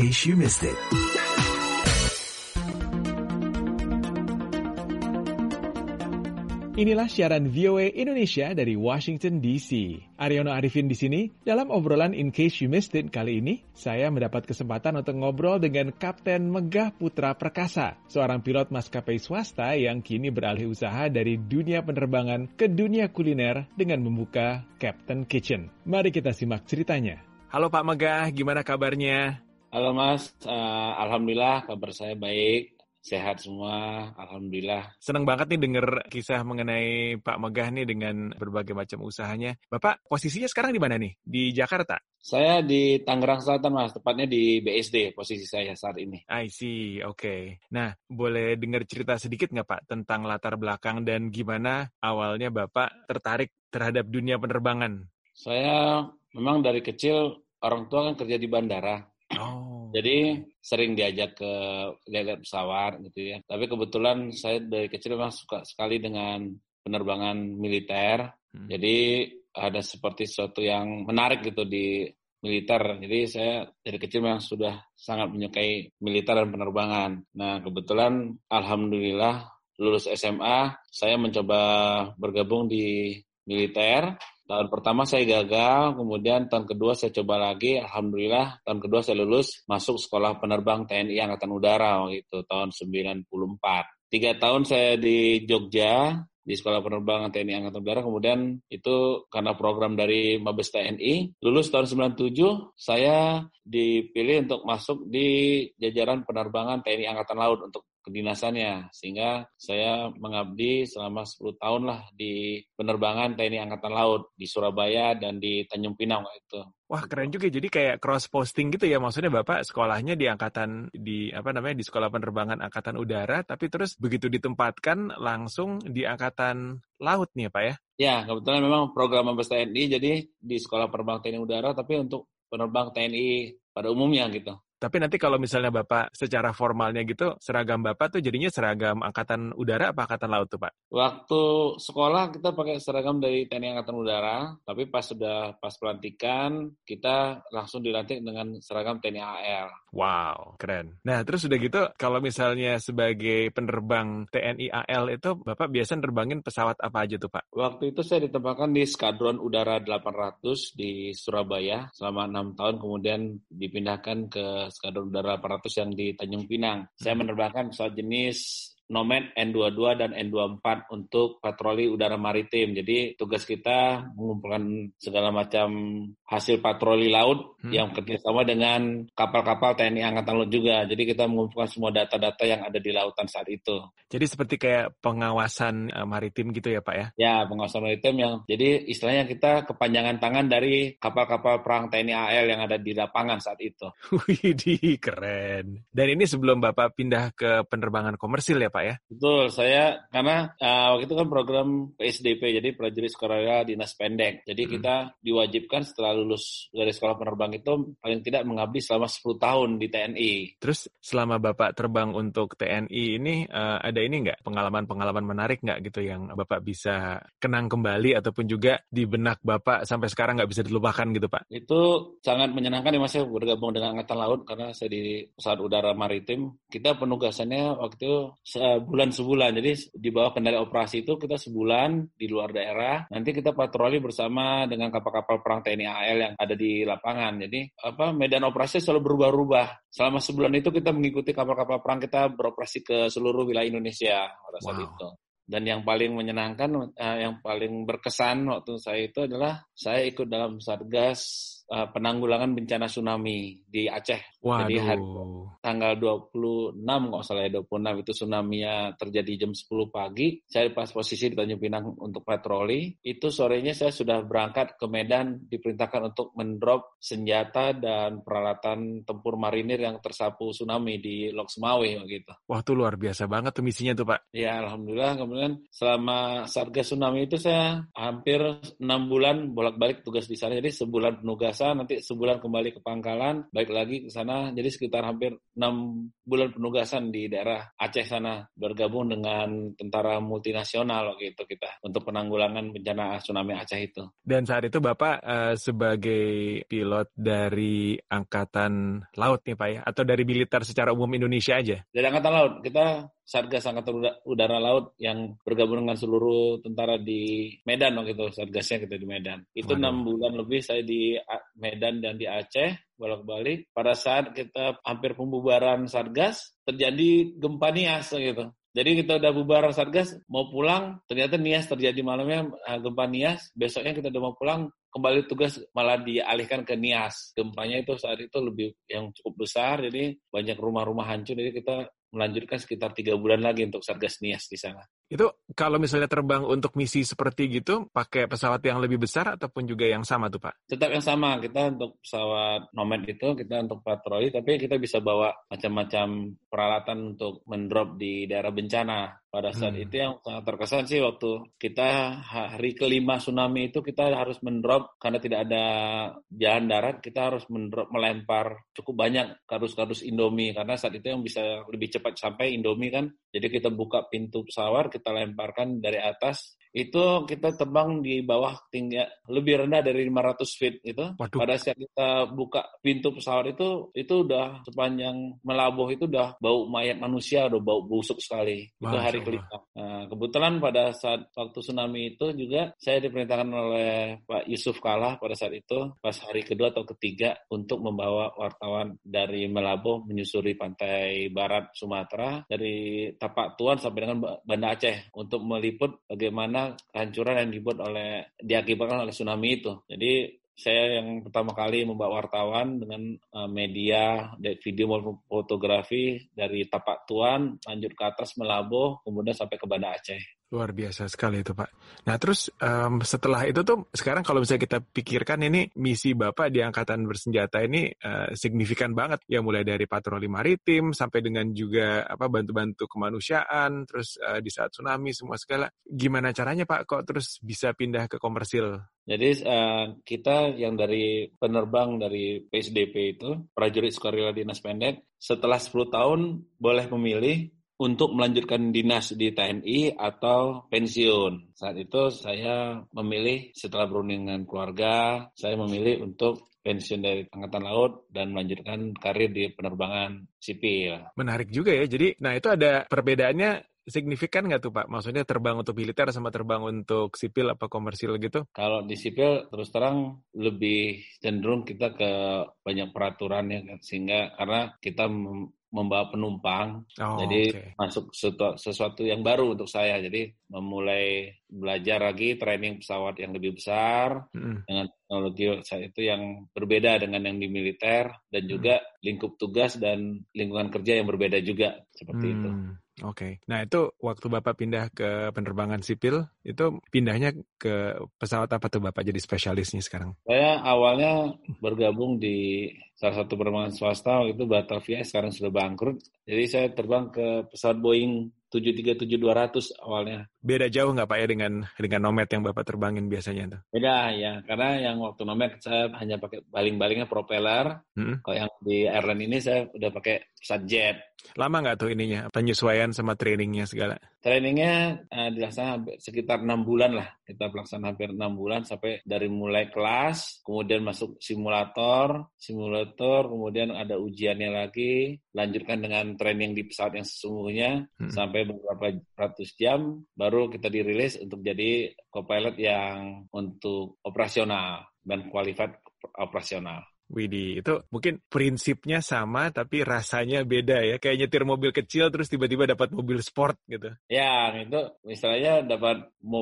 case you missed it. Inilah siaran VOA Indonesia dari Washington DC. Aryono Arifin di sini. Dalam obrolan In Case You Missed It kali ini, saya mendapat kesempatan untuk ngobrol dengan Kapten Megah Putra Perkasa, seorang pilot maskapai swasta yang kini beralih usaha dari dunia penerbangan ke dunia kuliner dengan membuka Captain Kitchen. Mari kita simak ceritanya. Halo Pak Megah, gimana kabarnya? Halo Mas, Alhamdulillah kabar saya baik. Sehat semua, Alhamdulillah. Senang banget nih denger kisah mengenai Pak Megah nih dengan berbagai macam usahanya. Bapak posisinya sekarang di mana nih? Di Jakarta? Saya di Tangerang Selatan Mas, tepatnya di BSD posisi saya saat ini. I see, oke. Nah, boleh dengar cerita sedikit nggak Pak tentang latar belakang dan gimana awalnya Bapak tertarik terhadap dunia penerbangan? Saya memang dari kecil orang tua kan kerja di bandara. Jadi sering diajak ke lihat pesawat gitu ya. Tapi kebetulan saya dari kecil memang suka sekali dengan penerbangan militer. Jadi ada seperti sesuatu yang menarik gitu di militer. Jadi saya dari kecil memang sudah sangat menyukai militer dan penerbangan. Nah kebetulan alhamdulillah lulus SMA saya mencoba bergabung di militer. Tahun pertama saya gagal, kemudian tahun kedua saya coba lagi, alhamdulillah tahun kedua saya lulus masuk sekolah penerbang TNI Angkatan Udara gitu tahun 94. 3 tahun saya di Jogja di sekolah penerbangan TNI Angkatan Udara, kemudian itu karena program dari Mabes TNI, lulus tahun 97 saya dipilih untuk masuk di jajaran penerbangan TNI Angkatan Laut untuk kedinasannya, sehingga saya mengabdi selama 10 tahun lah di penerbangan TNI Angkatan Laut di Surabaya dan di Tanjung Pinang itu. Wah keren juga, jadi kayak cross posting gitu ya, maksudnya Bapak sekolahnya di di sekolah penerbangan Angkatan Udara, tapi terus begitu ditempatkan langsung di Angkatan Laut nih ya Pak ya? Ya, kebetulan memang program Mabes TNI, jadi di sekolah penerbang TNI Udara, tapi untuk penerbang TNI pada umumnya gitu. Tapi nanti kalau misalnya Bapak secara formalnya gitu, seragam Bapak tuh jadinya seragam Angkatan Udara apa Angkatan Laut tuh Pak? Waktu sekolah kita pakai seragam dari TNI Angkatan Udara, tapi pas pelantikan kita langsung dilantik dengan seragam TNI AL. Wow, keren. Nah, terus udah gitu, kalau misalnya sebagai penerbang TNI AL itu, Bapak biasa nerbangin pesawat apa aja tuh, Pak? Waktu itu saya ditempatkan di Skadron Udara 800 di Surabaya selama 6 tahun, kemudian dipindahkan ke Skadron Udara 800 yang di Tanjung Pinang. Saya menerbangkan pesawat jenis Nomad N22 dan N24 untuk patroli udara maritim. Jadi tugas kita mengumpulkan segala macam hasil patroli laut yang kerjasama dengan kapal-kapal TNI Angkatan Laut juga. Jadi kita mengumpulkan semua data-data yang ada di lautan saat itu. Jadi seperti kayak pengawasan maritim gitu ya Pak ya? Ya, pengawasan maritim yang jadi istilahnya kita kepanjangan tangan dari kapal-kapal perang TNI AL yang ada di lapangan saat itu. Widih, keren. Dan ini sebelum Bapak pindah ke penerbangan komersil ya Pak ya? Betul, saya karena waktu itu kan program PSDP, jadi prajurit sekolah dinas pendek. Jadi kita diwajibkan setelah lulus dari sekolah penerbang itu paling tidak mengabdi selama 10 tahun di TNI. Terus selama Bapak terbang untuk TNI ini ada ini nggak pengalaman-pengalaman menarik nggak gitu yang Bapak bisa kenang kembali ataupun juga di benak Bapak sampai sekarang nggak bisa dilupakan gitu Pak? Itu sangat menyenangkan ya Mas, saya bergabung dengan Angkatan Laut karena saya di pesawat udara maritim. Kita penugasannya waktu itu sebulan. Jadi di bawah kendali operasi itu kita sebulan di luar daerah. Nanti kita patroli bersama dengan kapal-kapal perang TNI AL yang ada di lapangan. Jadi medan operasi selalu berubah-ubah. Selama sebulan itu kita mengikuti kapal-kapal perang kita beroperasi ke seluruh wilayah Indonesia pada saat itu. Dan yang paling menyenangkan, yang paling berkesan waktu saya itu adalah saya ikut dalam Satgas penanggulangan bencana tsunami di Aceh. Waduh. Jadi tanggal 26 nggak salah ya, 26 itu tsunami-nya terjadi jam 10 pagi. Saya pas posisi di Tanjung Pinang untuk patroli. Itu sorenya saya sudah berangkat ke Medan, diperintahkan untuk mendrop senjata dan peralatan tempur marinir yang tersapu tsunami di Lok Sumawe gitu. Wah, itu luar biasa banget tuh misinya tuh Pak. Ya, alhamdulillah. Kemudian selama Satgas Tsunami itu saya hampir 6 bulan bolak-balik tugas di sana. Jadi sebulan penugasan penugasan, nanti sebulan kembali ke Pangkalan, balik lagi ke sana. Jadi sekitar hampir 6 bulan penugasan di daerah Aceh sana, bergabung dengan tentara multinasional waktu itu kita untuk penanggulangan bencana tsunami Aceh itu. Dan saat itu Bapak sebagai pilot dari Angkatan Laut nih Pak ya, atau dari militer secara umum Indonesia aja? Dari Angkatan Laut, kita Satgas Angkatan Udara Laut yang bergabung dengan seluruh tentara di Medan waktu itu, Satgasnya kita di Medan. Itu 6 bulan lebih saya di Medan dan di Aceh, bolak-balik. Pada saat kita hampir pembubaran Satgas, terjadi gempa Nias gitu. Jadi kita udah bubar Satgas, mau pulang, ternyata Nias terjadi malamnya, gempa Nias. Besoknya kita udah mau pulang, kembali tugas malah dialihkan ke Nias. Gempanya itu saat itu lebih yang cukup besar, jadi banyak rumah-rumah hancur, jadi kita melanjutkan sekitar 3 bulan lagi untuk Satgas Nias di sana. Itu kalau misalnya terbang untuk misi seperti gitu, pakai pesawat yang lebih besar ataupun juga yang sama tuh Pak? Tetap yang sama, kita untuk pesawat Nomad itu, kita untuk patroli, tapi kita bisa bawa macam-macam peralatan untuk mendrop di daerah bencana. Pada saat itu yang sangat terkesan sih waktu kita hari kelima tsunami itu kita harus mendrop karena tidak ada jalan darat, kita harus mendrop melempar cukup banyak kardus-kardus Indomie karena saat itu yang bisa lebih cepat sampai Indomie kan. Jadi kita buka pintu pesawat, kita lemparkan dari atas. Itu kita terbang di bawah tinggi lebih rendah dari 500 feet itu. Waduh. Pada saat kita buka pintu pesawat itu udah sepanjang melabuh itu udah bau mayat manusia, udah bau busuk sekali. Itu hari kelima. Nah, kebetulan pada saat waktu tsunami itu juga saya diperintahkan oleh Pak Yusuf Kalla pada saat itu pas hari kedua atau ketiga untuk membawa wartawan dari Melabuh menyusuri pantai barat Sumatera dari Tapak Tuan sampai dengan Banda Aceh untuk meliput bagaimana kehancuran yang diakibatkan oleh tsunami itu. Jadi saya yang pertama kali membawa wartawan dengan media, video maupun fotografi dari Tapak Tuan, lanjut ke atas Melabuh, kemudian sampai ke Banda Aceh. Luar biasa sekali itu Pak. Nah terus setelah itu tuh sekarang kalau misalnya kita pikirkan ini misi Bapak di Angkatan Bersenjata ini signifikan banget ya, mulai dari patroli maritim sampai dengan juga bantu-bantu kemanusiaan, terus di saat tsunami semua segala. Gimana caranya Pak kok terus bisa pindah ke komersil? Jadi kita yang dari penerbang dari PSDP itu, prajurit Sukarela Dinas Pendek, setelah 10 tahun boleh memilih untuk melanjutkan dinas di TNI atau pensiun. Saat itu saya memilih setelah berunding dengan keluarga, saya memilih untuk pensiun dari Angkatan Laut dan melanjutkan karir di penerbangan sipil. Menarik juga ya. Jadi, nah itu ada perbedaannya signifikan nggak tuh Pak? Maksudnya terbang untuk militer sama terbang untuk sipil apa komersil gitu? Kalau di sipil terus terang lebih cenderung kita ke banyak peraturan ya, sehingga karena kita membawa penumpang, jadi masuk sesuatu yang baru untuk saya. Jadi memulai belajar lagi training pesawat yang lebih besar dengan teknologi saat itu yang berbeda dengan yang di militer dan juga lingkup tugas dan lingkungan kerja yang berbeda juga seperti itu. Oke. Nah itu waktu Bapak pindah ke penerbangan sipil, itu pindahnya ke pesawat apa tuh Bapak jadi spesialisnya sekarang? Saya awalnya bergabung di salah satu penerbangan swasta, waktu itu Batavia, sekarang sudah bangkrut. Jadi saya terbang ke pesawat Boeing 737-200 awalnya. Beda jauh nggak Pak ya dengan Nomad yang Bapak terbangin biasanya tuh? Beda ya, karena yang waktu Nomad saya hanya pakai baling-balingnya propeller. Kalau yang di airline ini saya udah pakai pesawat jet. Lama nggak tuh ininya, penyesuaian sama trainingnya segala? Trainingnya dilaksanakan sekitar 6 bulan lah. Kita pelaksanaan hampir 6 bulan sampai dari mulai kelas, kemudian masuk simulator, kemudian ada ujiannya lagi, lanjutkan dengan training di pesawat yang sesungguhnya, sampai beberapa ratus jam, baru kita dirilis untuk jadi co-pilot yang untuk operasional dan qualified operasional. Widih, itu mungkin prinsipnya sama tapi rasanya beda ya. Kayak nyetir mobil kecil terus tiba-tiba dapat mobil sport gitu. Ya, itu misalnya dapat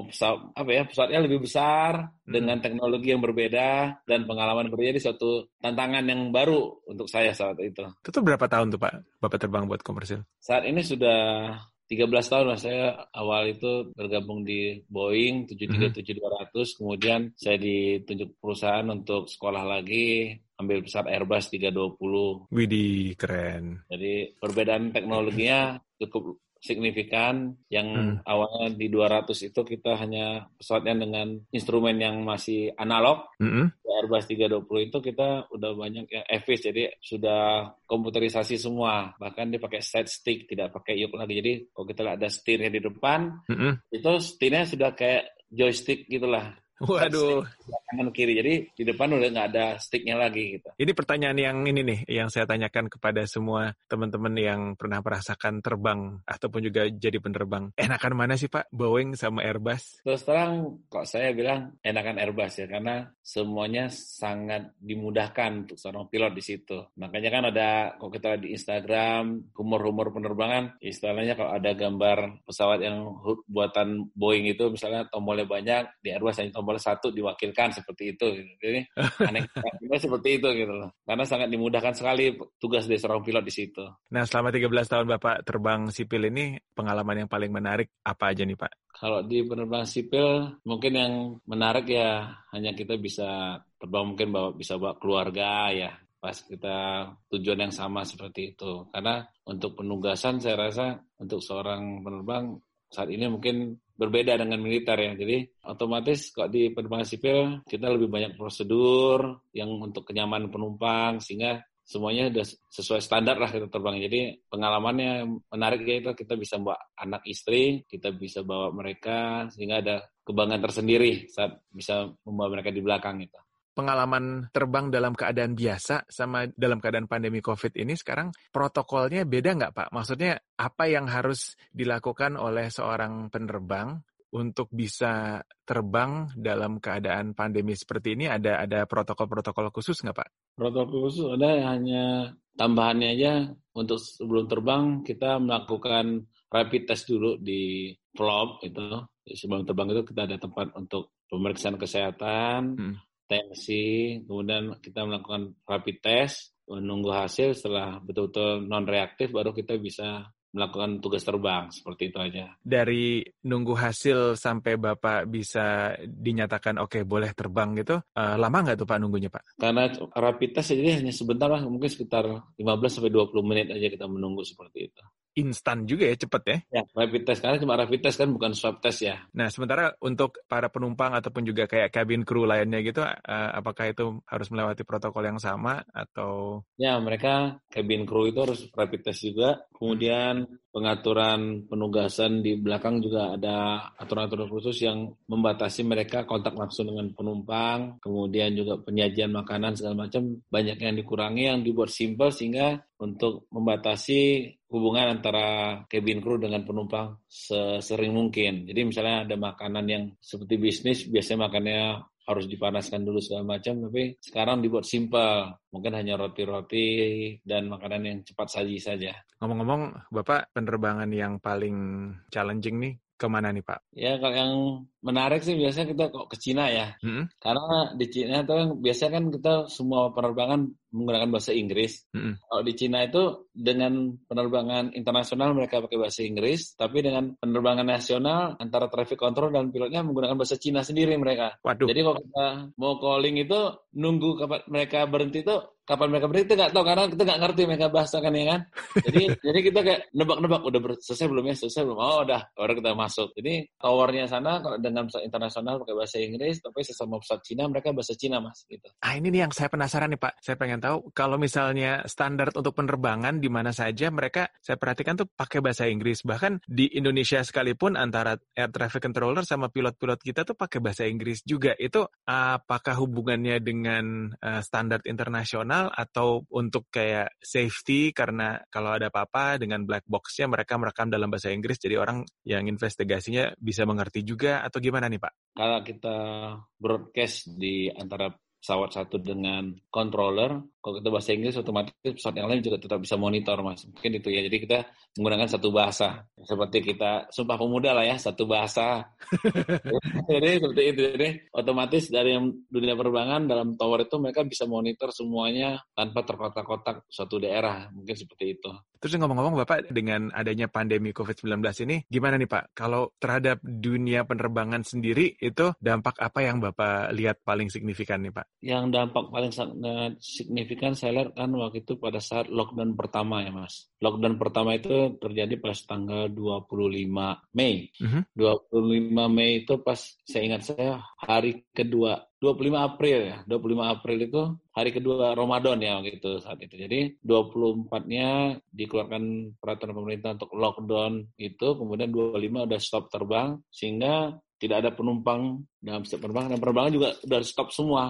pesawatnya lebih besar dengan teknologi yang berbeda dan pengalaman berbeda, di suatu tantangan yang baru untuk saya saat itu. Itu tuh berapa tahun tuh Pak Bapak terbang buat komersil? Saat ini sudah 13 tahun lah. Saya awal itu bergabung di Boeing 737-200, kemudian saya ditunjuk perusahaan untuk sekolah lagi, ambil pesawat Airbus 320. Widih, keren. Jadi perbedaan teknologinya cukup signifikan. Yang awalnya di 200 itu kita hanya pesawatnya dengan instrumen yang masih analog. Di Airbus 320 itu kita udah banyak yang EVIS, jadi sudah komputerisasi semua. Bahkan dia pakai side stick, tidak pakai yoke lagi. Jadi kalau kita lihat ada setirnya di depan, itu setirnya sudah kayak joystick gitulah. Waduh. Kanan kiri, jadi di depan udah nggak ada sticknya lagi gitu. Ini pertanyaan yang ini nih, yang saya tanyakan kepada semua teman-teman yang pernah merasakan terbang ataupun juga jadi penerbang. Enakan mana sih Pak, Boeing sama Airbus? Terus terang, kok saya bilang enakan Airbus ya, karena semuanya sangat dimudahkan untuk seorang pilot di situ. Makanya kan ada, kalau kita lihat di Instagram, humor-humor penerbangan, istilahnya kalau ada gambar pesawat yang buatan Boeing itu, misalnya tombolnya banyak, di Airbus hanya tombol satu diwakilkan seperti itu. Jadi aneh seperti itu gitu loh. Karena sangat dimudahkan sekali tugas dari seorang pilot di situ. Nah, selama 13 tahun Bapak terbang sipil ini, pengalaman yang paling menarik apa aja nih Pak? Kalau di penerbangan sipil, mungkin yang menarik ya hanya kita bisa terbang, mungkin bisa bawa keluarga ya. Pas kita tujuan yang sama seperti itu. Karena untuk penugasan saya rasa untuk seorang penerbang saat ini mungkin berbeda dengan militer ya. Jadi otomatis kok di penerbangan sipil kita lebih banyak prosedur yang untuk kenyamanan penumpang sehingga semuanya sudah sesuai standar lah kita terbang. Jadi pengalamannya menarik ya, itu kita bisa bawa anak istri, kita bisa bawa mereka sehingga ada kebanggaan tersendiri saat bisa membawa mereka di belakang itu. Pengalaman terbang dalam keadaan biasa sama dalam keadaan pandemi COVID ini sekarang protokolnya beda nggak Pak? Maksudnya apa yang harus dilakukan oleh seorang penerbang untuk bisa terbang dalam keadaan pandemi seperti ini? Ada protokol-protokol khusus nggak Pak? Protokol khusus ada, hanya tambahannya aja untuk sebelum terbang kita melakukan rapid test dulu di FLOB itu. Sebelum terbang itu kita ada tempat untuk pemeriksaan kesehatan, tensi, kemudian kita melakukan rapid test, menunggu hasil. Setelah betul-betul non-reaktif baru kita bisa melakukan tugas terbang, seperti itu aja. Dari nunggu hasil sampai Bapak bisa dinyatakan oke, boleh terbang gitu, lama nggak tuh Pak nunggunya Pak? Karena rapid test jadi hanya sebentar lah, mungkin sekitar 15-20 menit aja kita menunggu seperti itu. Instan juga ya, cepet ya? Ya, rapid test, karena cuma rapid test kan bukan swab test ya. Nah, sementara untuk para penumpang ataupun juga kayak cabin crew lainnya gitu, apakah itu harus melewati protokol yang sama atau? Ya, mereka cabin crew itu harus rapid test juga. Kemudian pengaturan penugasan di belakang juga ada aturan-aturan khusus yang membatasi mereka kontak langsung dengan penumpang. Kemudian juga penyajian makanan segala macam banyak yang dikurangi, yang dibuat simpel sehingga untuk membatasi hubungan antara cabin crew dengan penumpang sesering mungkin. Jadi misalnya ada makanan yang seperti bisnis, biasanya makannya harus dipanaskan dulu segala macam, tapi sekarang dibuat simpel. Mungkin hanya roti-roti dan makanan yang cepat saji saja. Ngomong-ngomong, Bapak penerbangan yang paling challenging nih kemana nih Pak? Ya, kalau yang menarik sih biasanya kita kok ke Cina ya. Karena di Cina itu kan biasanya kan kita semua penerbangan menggunakan bahasa Inggris. Kalau di Cina itu dengan penerbangan internasional mereka pakai bahasa Inggris, tapi dengan penerbangan nasional antara traffic control dan pilotnya menggunakan bahasa Cina sendiri mereka. Waduh. Jadi kalau kita mau calling itu nunggu kapan mereka berhenti itu, kapan mereka berhenti nggak tahu karena kita nggak ngerti mereka bahasa kan ya kan. Jadi kita kayak nebak-nebak udah selesai belum ya, selesai belum. Oh udah, baru kita masuk. Jadi towernya sana kalau dengan pesawat internasional pakai bahasa Inggris, tapi sesama pesawat Cina mereka bahasa Cina Mas gitu. Ini nih yang saya penasaran nih Pak. Saya pengen tahu kalau misalnya standar untuk penerbangan di mana saja mereka saya perhatikan tuh pakai bahasa Inggris. Bahkan di Indonesia sekalipun antara air traffic controller sama pilot-pilot kita tuh pakai bahasa Inggris juga. Itu apakah hubungannya dengan standar internasional atau untuk kayak safety karena kalau ada apa-apa dengan black box-nya mereka merekam dalam bahasa Inggris jadi orang yang investigasinya bisa mengerti juga atau gimana nih Pak? Kalau kita broadcast di antara pesawat satu dengan controller, kalau kita bahasa Inggris otomatis pesawat yang lain juga tetap bisa monitor Mas. Mungkin itu ya. Jadi kita menggunakan satu bahasa. Seperti kita Sumpah Pemuda lah ya, satu bahasa. Jadi seperti itu. Jadi otomatis dari dunia penerbangan dalam tower itu mereka bisa monitor semuanya tanpa terkotak-kotak suatu daerah. Mungkin seperti itu. Terus ngomong-ngomong Bapak, dengan adanya pandemi COVID-19 ini, gimana nih Pak? Kalau terhadap dunia penerbangan sendiri, itu dampak apa yang Bapak lihat paling signifikan nih Pak? Yang dampak paling sangat signifikan saya lihat kan waktu itu pada saat lockdown pertama ya Mas. Lockdown pertama itu terjadi pas tanggal 25 Mei. 25 Mei itu pas saya ingat saya hari kedua, 25 April ya. 25 April itu hari kedua Ramadan ya gitu saat itu. Jadi 24-nya dikeluarkan peraturan pemerintah untuk lockdown itu, kemudian 25 udah stop terbang sehingga tidak ada penumpang dalam setiap penerbangan, dan penerbangan juga udah stop semua.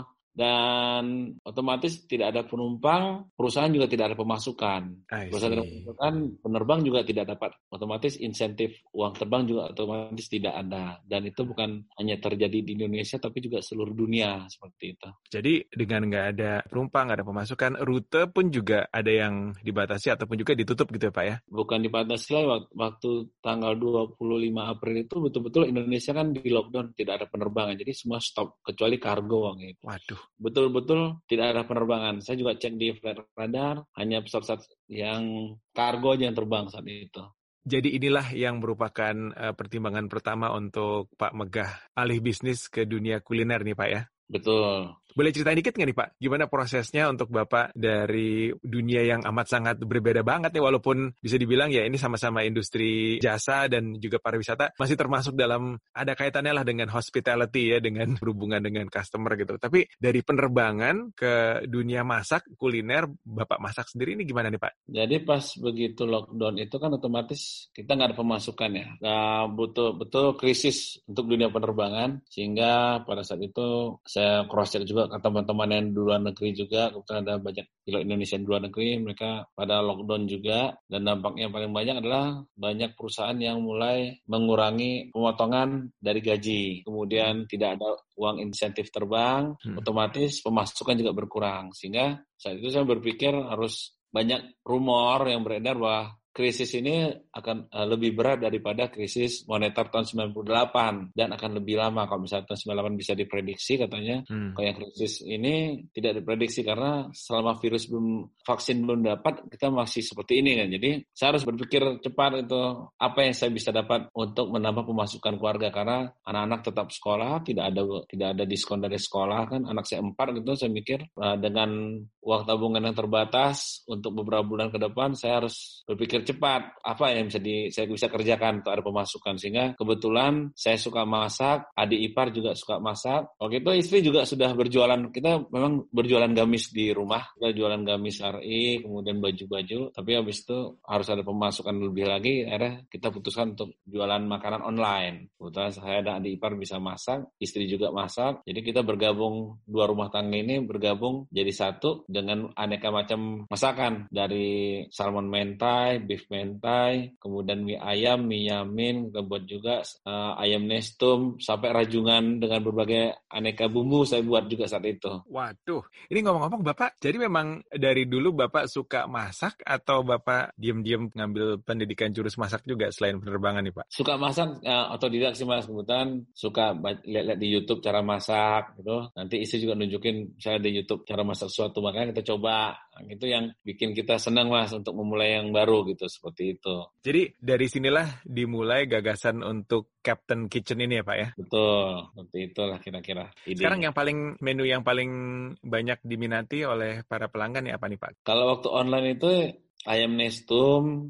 Dan otomatis tidak ada penumpang, perusahaan juga tidak ada pemasukan. Perusahaan tidak ada pemasukan, penerbang juga tidak dapat. Otomatis insentif uang terbang juga otomatis tidak ada. Dan itu bukan hanya terjadi di Indonesia, tapi juga seluruh dunia seperti itu. Jadi dengan nggak ada penumpang, nggak ada pemasukan, rute pun juga ada yang dibatasi ataupun juga ditutup gitu ya Pak ya? Bukan dibatasi lah, waktu tanggal 25 April itu betul-betul Indonesia kan di lockdown, tidak ada penerbangan. Jadi semua stop, kecuali kargo gitu. Waduh. Betul-betul tidak ada penerbangan. Saya juga cek di flight radar, hanya pesawat yang kargo aja yang terbang saat itu. Jadi inilah yang merupakan pertimbangan pertama untuk Pak Megah alih bisnis ke dunia kuliner nih Pak ya? Betul. Boleh ceritain dikit nggak nih Pak? Gimana prosesnya untuk Bapak dari dunia yang amat sangat berbeda banget nih, walaupun bisa dibilang ya ini sama-sama industri jasa dan juga pariwisata, masih termasuk dalam, ada kaitannya lah dengan hospitality ya, dengan berhubungan dengan customer gitu. Tapi dari penerbangan ke dunia masak, kuliner, Bapak masak sendiri ini gimana nih Pak? Jadi pas begitu lockdown itu kan otomatis kita nggak ada pemasukan ya. Nah, betul-betul krisis untuk dunia penerbangan, sehingga pada saat itu saya cross-check juga ke teman-teman yang di luar negeri juga. Kebetulan ada banyak pilot Indonesia di luar negeri, mereka pada lockdown juga. Dan dampaknya paling banyak adalah banyak perusahaan yang mulai mengurangi pemotongan dari gaji. Kemudian tidak ada uang insentif terbang, otomatis pemasukan juga berkurang. Sehingga saat itu saya berpikir harus banyak rumor yang beredar bahwa krisis ini akan lebih berat daripada krisis moneter tahun 98 dan akan lebih lama. Kalau misalnya tahun 98 bisa diprediksi katanya, kalau yang krisis ini tidak diprediksi karena selama vaksin belum dapat, kita masih seperti ini kan. Jadi saya harus berpikir cepat itu apa yang saya bisa dapat untuk menambah pemasukan keluarga, karena anak-anak tetap sekolah, tidak ada diskon dari sekolah kan. Anak saya 4 gitu, saya mikir dengan uang tabungan yang terbatas untuk beberapa bulan ke depan, saya harus berpikir cepat apa yang saya bisa kerjakan untuk ada pemasukan. Sehingga kebetulan saya suka masak, adik ipar juga suka masak. Waktu itu istri juga sudah berjualan, kita memang berjualan gamis di rumah, kita jualan gamis RI, kemudian baju-baju, tapi habis itu harus ada pemasukan lebih lagi, akhirnya kita putuskan untuk jualan makanan online. Kebetulan saya dan adik ipar bisa masak, istri juga masak, jadi kita bergabung, dua rumah tangga ini bergabung jadi satu dengan aneka macam masakan, dari salmon mentai, beef mentai, kemudian mie ayam, mie yamin, kita buat juga ayam nestum, sampai rajungan dengan berbagai aneka bumbu saya buat juga saat itu. Waduh, ini ngomong-ngomong Bapak, jadi memang dari dulu Bapak suka masak atau Bapak diam-diam ngambil pendidikan jurus masak juga selain penerbangan nih Pak? Suka masak, otodidak sih Mas, kebetulan suka lihat-lihat di YouTube cara masak gitu. Nanti istri juga nunjukin saya di YouTube cara masak sesuatu, makanya kita coba. Itu yang bikin kita senang Mas untuk memulai yang baru gitu, seperti itu. Jadi dari sinilah dimulai gagasan untuk Captain Kitchen ini ya Pak ya? Betul, seperti itulah kira-kira ide. Sekarang menu yang paling banyak diminati oleh para pelanggan ya apa nih Pak? Kalau waktu online itu ayam nestum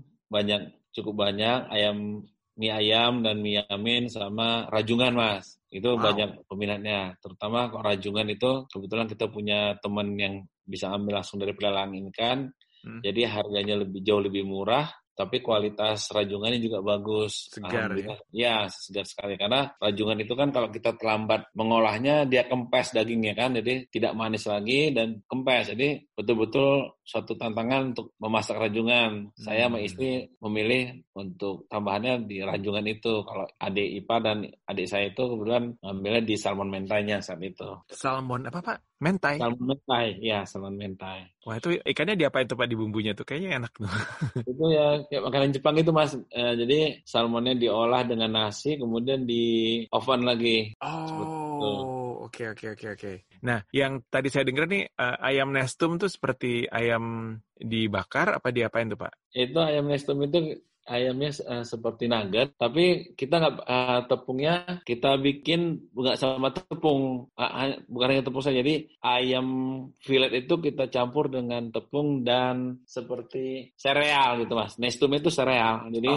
cukup banyak, mie ayam dan mie yamin sama rajungan Mas. Itu banyak peminatnya. Terutama kalau rajungan itu kebetulan kita punya teman yang bisa ambil langsung dari pelelang ikan. Jadi harganya jauh lebih murah, tapi kualitas rajungannya juga bagus. Segar ya? Ya, segar sekali. Karena rajungan itu kan kalau kita terlambat mengolahnya, dia kempes dagingnya kan, jadi tidak manis lagi dan kempes. Jadi betul-betul suatu tantangan untuk memasak rajungan. Saya sama istri memilih untuk tambahannya di rajungan itu. Kalau adik ipar dan adik saya itu kebetulan ambilnya di salmon mentainya saat itu. Salmon apa Pak? Mentai? Salmon mentai, ya salmon mentai. Wah itu ikannya diapain tuh Pak di bumbunya tuh? Kayaknya enak tuh. Itu ya kayak makanan Jepang itu Mas. Jadi salmonnya diolah dengan nasi, kemudian di oven lagi. Oh, Oke. Nah, yang tadi saya dengar nih ayam nestum tuh seperti ayam dibakar apa diapain tuh, Pak? Itu ayam nestum itu ayamnya seperti nugget, tapi kita nggak tepungnya kita bikin nggak sama tepung, bukan hanya tepung saja. Jadi ayam fillet itu kita campur dengan tepung dan seperti sereal gitu mas. Nestum itu sereal, jadi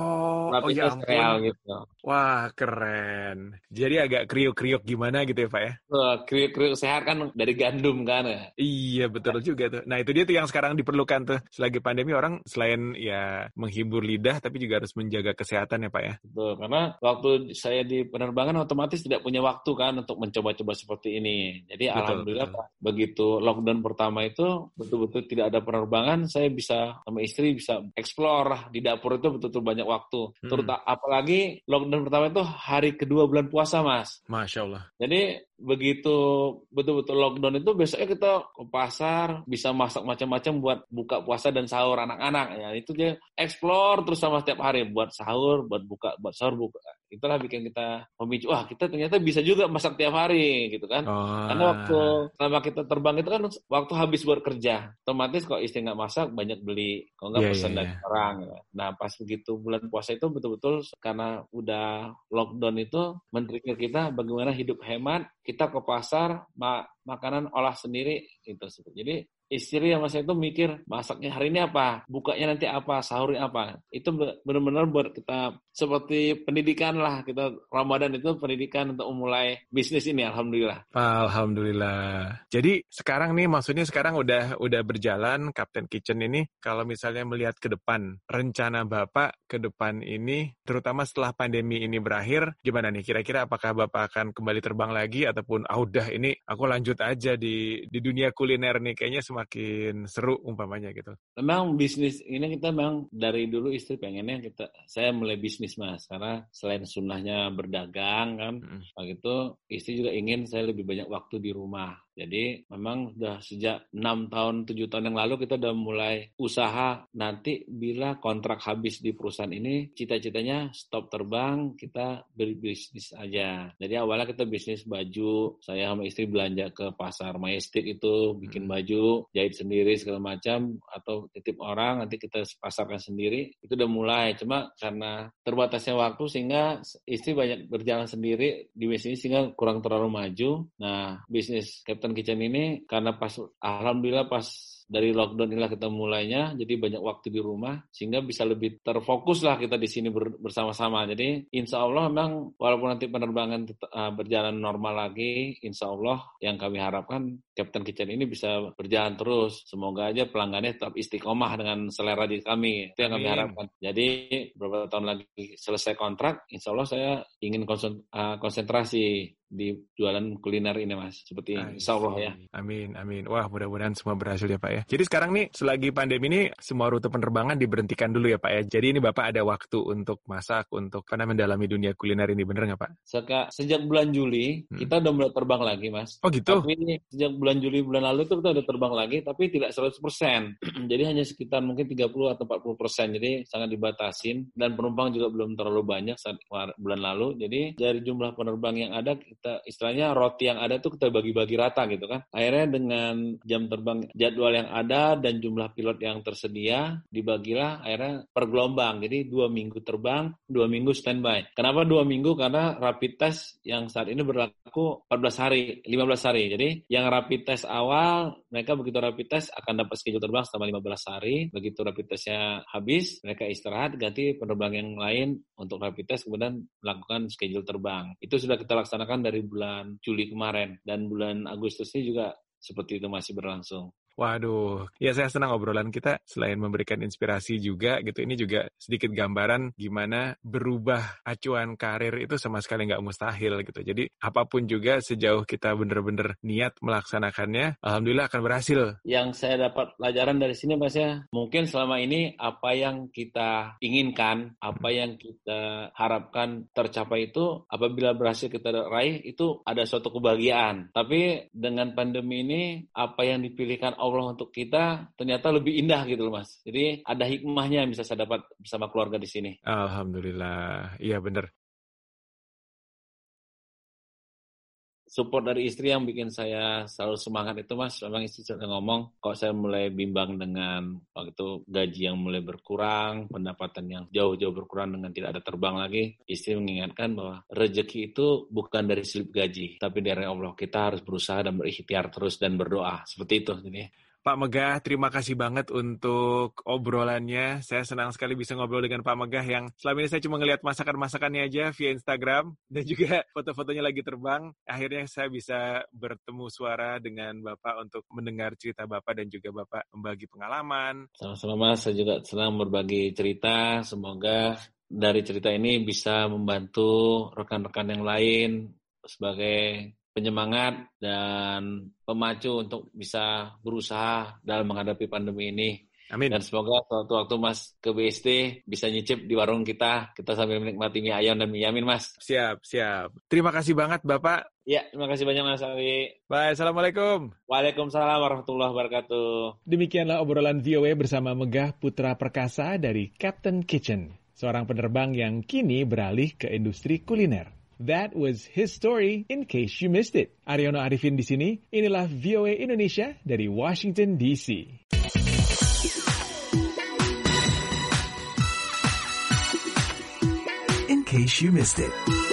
Ya lapisnya sereal ampun. gitu. Wah, keren. Jadi agak kriuk-kriuk gimana gitu ya, Pak ya? Kriuk-kriuk sehat kan dari gandum kan ya. Iya, betul juga tuh. Nah, itu dia tuh yang sekarang diperlukan tuh. Selagi pandemi orang selain ya menghibur lidah, tapi juga harus menjaga kesehatan ya, Pak ya? Betul, karena waktu saya di penerbangan otomatis tidak punya waktu kan untuk mencoba-coba seperti ini. Jadi alhamdulillah Betul. Pak, begitu lockdown pertama itu betul-betul tidak ada penerbangan, saya bisa sama istri bisa explore lah di dapur itu betul-betul banyak waktu. Terutama apalagi lockdown pertama itu hari kedua bulan puasa, Mas. Masya Allah. Jadi begitu betul-betul lockdown itu besoknya kita ke pasar bisa masak macam-macam buat buka puasa dan sahur anak-anak ya itu dia explore terus sama setiap hari buat sahur buat sahur buka itulah bikin kita memicu wah kita ternyata bisa juga masak tiap hari gitu kan karena waktu selama kita terbang itu kan waktu habis buat kerja otomatis kalau istri nggak masak banyak beli kalau nggak pesan dari orang ya. Nah pas begitu bulan puasa itu betul-betul karena udah lockdown itu men-trigger kita bagaimana hidup hemat kita ke pasar makanan olah sendiri itu. Jadi istri sama saya itu mikir masaknya hari ini apa, bukanya nanti apa, sahurnya apa. Itu benar-benar buat kita seperti pendidikan lah kita Ramadan itu pendidikan untuk memulai bisnis ini alhamdulillah. Alhamdulillah. Jadi sekarang nih maksudnya sekarang udah berjalan Kapten Kitchen ini kalau misalnya melihat ke depan rencana Bapak ke depan ini terutama setelah pandemi ini berakhir gimana nih kira-kira apakah Bapak akan kembali terbang lagi ataupun udah ini aku lanjut aja di dunia kuliner nih kayaknya semakin seru umpamanya gitu. Memang bisnis ini kita memang dari dulu istri pengennya saya mulai bisnis mas karena selain sunnahnya berdagang kan begitu istri juga ingin saya lebih banyak waktu di rumah. Jadi memang sudah sejak 6 tahun, 7 tahun yang lalu kita udah mulai usaha nanti bila kontrak habis di perusahaan ini, cita-citanya stop terbang, kita berbisnis aja. Jadi awalnya kita bisnis baju, saya sama istri belanja ke pasar Majestic itu, bikin baju, jahit sendiri segala macam, atau titip orang, nanti kita pasarkan sendiri. Itu udah mulai, cuma karena terbatasnya waktu sehingga istri banyak berjalan sendiri di bisnis sehingga kurang terlalu maju. Nah, bisnis Kapten Kitchen ini karena alhamdulillah pas dari lockdown inilah kita mulainya, jadi banyak waktu di rumah sehingga bisa lebih terfokus lah kita di sini bersama-sama. Jadi insya Allah memang walaupun nanti penerbangan berjalan normal lagi, insya Allah yang kami harapkan Kapten Kitchen ini bisa berjalan terus. Semoga aja pelanggannya tetap istiqomah dengan selera di kami. Itu yang kami harapkan. Jadi beberapa tahun lagi selesai kontrak, insya Allah saya ingin konsentrasi di jualan kuliner ini mas seperti insya Allah ya. Amin. Wah mudah-mudahan semua berhasil ya Pak ya. Jadi sekarang nih selagi pandemi ini semua rute penerbangan diberhentikan dulu ya Pak ya. Jadi ini Bapak ada waktu untuk masak untuk mendalami dunia kuliner ini bener nggak Pak? Sejak bulan Juli kita udah mulai terbang lagi mas. Oh gitu? Tapi sejak bulan Juli bulan lalu itu kita udah terbang lagi tapi tidak 100%. Jadi hanya sekitar mungkin 30 atau 40%. Jadi sangat dibatasin dan penumpang juga belum terlalu banyak saat bulan lalu. Jadi dari jumlah penerbang yang ada kita istilahnya roti yang ada tuh kita bagi-bagi rata gitu kan. Akhirnya dengan jam terbang jadwal yang ada dan jumlah pilot yang tersedia dibagilah akhirnya per gelombang. Jadi 2 minggu terbang, 2 minggu standby. Kenapa 2 minggu? Karena rapid test yang saat ini berlaku 14 hari, 15 hari. Jadi yang rapid test awal mereka begitu rapid test akan dapat schedule terbang selama 15 hari. Begitu rapid testnya habis mereka istirahat ganti penerbang yang lain untuk rapid test kemudian melakukan schedule terbang. Itu sudah kita laksanakan dari bulan Juli kemarin dan bulan Agustus ini juga seperti itu masih berlangsung. Waduh, ya saya senang obrolan kita selain memberikan inspirasi juga gitu. Ini juga sedikit gambaran gimana berubah acuan karir itu sama sekali nggak mustahil gitu. Jadi apapun juga sejauh kita benar-benar niat melaksanakannya, alhamdulillah akan berhasil. Yang saya dapat pelajaran dari sini Mas ya, mungkin selama ini apa yang kita inginkan, apa yang kita harapkan tercapai itu apabila berhasil kita raih itu ada suatu kebahagiaan. Tapi dengan pandemi ini apa yang dipilihkan Allah untuk kita ternyata lebih indah gitu loh Mas. Jadi ada hikmahnya yang bisa saya dapat bersama keluarga di sini. Alhamdulillah, iya benar. support dari istri yang bikin saya selalu semangat itu, Mas. Memang istri sudah ngomong, kok saya mulai bimbang dengan waktu itu gaji yang mulai berkurang, pendapatan yang jauh-jauh berkurang dengan tidak ada terbang lagi. Istri mengingatkan bahwa rezeki itu bukan dari slip gaji, tapi dari Allah. Kita harus berusaha dan berikhtiar terus dan berdoa. Seperti itu. Jadi, Pak Megah, terima kasih banget untuk obrolannya. Saya senang sekali bisa ngobrol dengan Pak Megah yang selama ini saya cuma ngelihat masakan-masakannya aja via Instagram dan juga foto-fotonya lagi terbang. Akhirnya saya bisa bertemu suara dengan Bapak untuk mendengar cerita Bapak dan juga Bapak membagi pengalaman. Sama-sama, Mas. Saya juga senang berbagi cerita. Semoga dari cerita ini bisa membantu rekan-rekan yang lain sebagai penyemangat dan pemacu untuk bisa berusaha dalam menghadapi pandemi ini. Amin. Dan semoga suatu waktu Mas ke BSD bisa nyicip di warung kita sambil menikmati mie ayam dan mie yamin, Mas. Siap. Terima kasih banget, Bapak. Ya, terima kasih banyak, Mas Ali. Bye, Assalamualaikum. Waalaikumsalam warahmatullahi wabarakatuh. Demikianlah obrolan VOA bersama Megah Putra Perkasa dari Captain Kitchen, seorang penerbang yang kini beralih ke industri kuliner. That was his story in case you missed it. Aryono Arifin di sini. Inilah VOA Indonesia dari Washington DC. In case you missed it.